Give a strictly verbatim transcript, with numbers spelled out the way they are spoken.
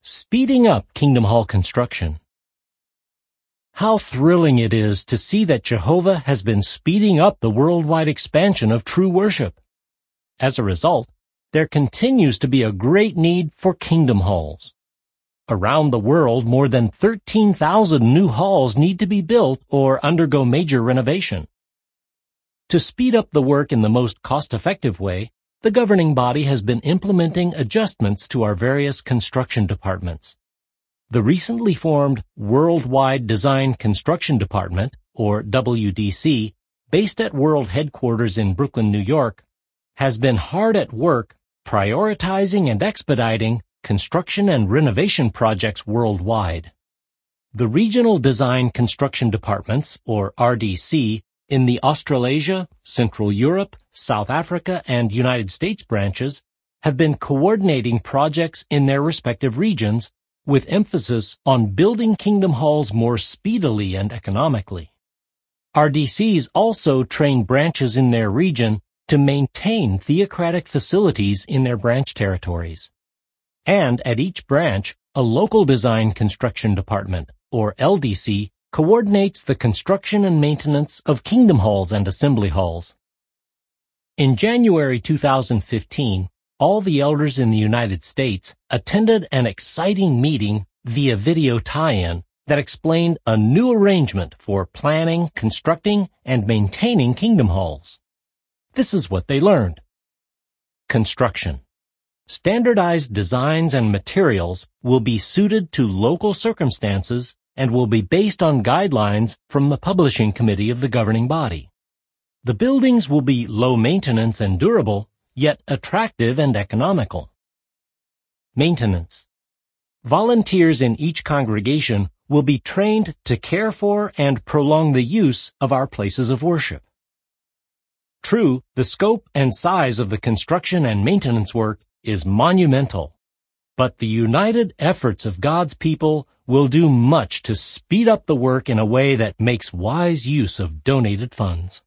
Speeding up Kingdom Hall construction. How thrilling it is to see that Jehovah has been speeding up the worldwide expansion of true worship. As a result, there continues to be a great need for Kingdom Halls. Around the world, more than thirteen thousand new halls need to be built or undergo major renovation. To speed up the work in the most cost-effective way, the governing body has been implementing adjustments to our various construction departments. The recently formed Worldwide Design Construction Department, or W D C, based at World Headquarters in Brooklyn, New York, has been hard at work prioritizing and expediting construction and renovation projects worldwide. The Regional Design Construction Departments, or R D C, in the Australasia, Central Europe, South Africa, and United States branches have been coordinating projects in their respective regions with emphasis on building Kingdom Halls more speedily and economically. R D Cs also train branches in their region to maintain theocratic facilities in their branch territories. And at each branch, a Local Design Construction Department, or L D C, coordinates the construction and maintenance of Kingdom Halls and Assembly Halls. In January two thousand fifteen, all the elders in the United States attended an exciting meeting via video tie-in that explained a new arrangement for planning, constructing, and maintaining Kingdom Halls. This is what they learned. Construction. Standardized designs and materials will be suited to local circumstances and will be based on guidelines from the Publishing Committee of the governing body. The buildings will be low maintenance and durable, yet attractive and economical. Maintenance. Volunteers in each congregation will be trained to care for and prolong the use of our places of worship. True, the scope and size of the construction and maintenance work is monumental, but the united efforts of God's people will do much to speed up the work in a way that makes wise use of donated funds.